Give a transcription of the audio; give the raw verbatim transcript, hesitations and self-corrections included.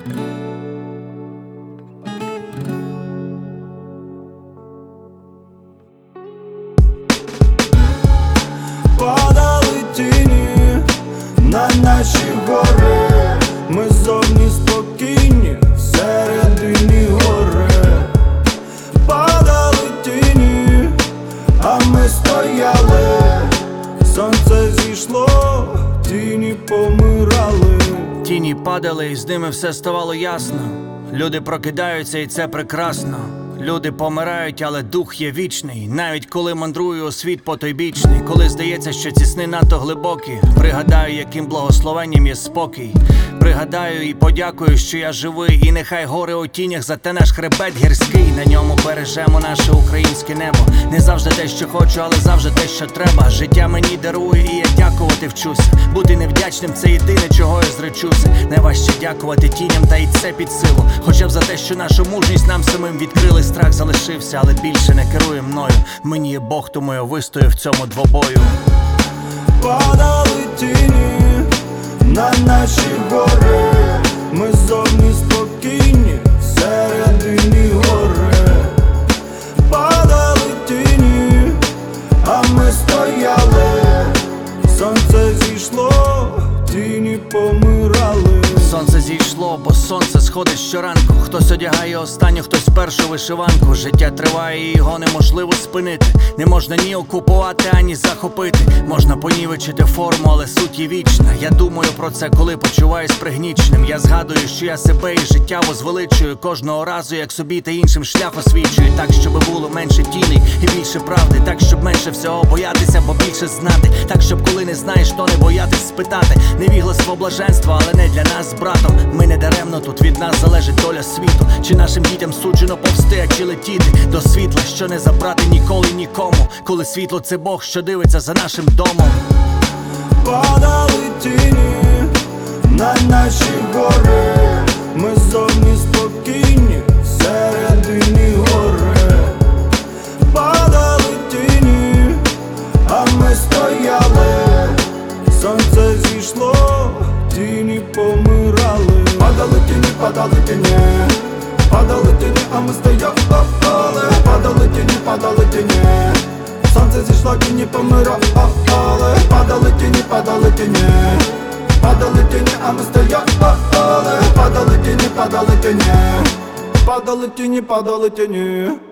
Падали тіні на наші гори, ми зовні спокійні, всередині гори. Падали тіні, а ми стояли, сонце зійшло, тіні помирали. Тіні падали, і з ними все ставало ясно. Люди прокидаються, і це прекрасно. Люди помирають, але дух є вічний. Навіть коли мандрую у світ потойбічний, коли здається, що ці сни надто глибокі, пригадаю, яким благословенням є спокій. Пригадаю і подякую, що я живий. І нехай гори у тінях, зате наш хребет гірський. На ньому бережемо наше українське небо. Не завжди те, що хочу, але завжди те, що треба. Життя мені дарує, і я дякувати вчуся. Бути невдячним – це єдине, чого я зречуся. Найважче дякувати тіням, та й це під силу. Хоча б за те, що нашу мужність нам самим відкрили. Страх залишився, але більше не керує мною. Мені є Бог, тому я вистою в цьому двобою. Падали тіні на наші гори, ми зовні спокійні, всередині гори. Падали тіні, а ми стояли, сонце зійшло, тіні помирали. Сонце зійшло, бо сонце сходить щоранку. Хтось одягає останню, хтось першу вишиванку. Життя триває, і його неможливо спинити. Не можна ні окупувати, ані захопити. Можна понівечити форму, але суть є вічна. Я думаю про це, коли почуваюсь пригніченим. Я згадую, що я себе і життя возвеличую кожного разу, як собі та іншим шлях освічую. Так, щоб було менше тіней і більше правди. Так, щоб менше всього боятися, бо більше знати. Так, щоб коли не знаєш, то не боятись спитати. Невігластво блаженство, але не для нас з братом. Ми не даремно тут, від нас залежить доля світу. Чи нашим дітям суджено повсти, а чи летіти до світла, що не забрати ніколи нікому. Коли світло – це Бог, що дивиться за нашим домом. Падали тіні на наші гори, ми зовні спокійні, всередині гори. Падали тіні, а ми стояли, сонце зійшло, тіні помирали. Падали тіні, падали тіні, падали тіні, а ми стояли. Падали тіні, падали тіні, сонце зійшло, тіні помирали. Падали тіні, падали тіні, падали тіні, а ми стояли. Падали тіні, падали тіні, падали тіні, падали тіні.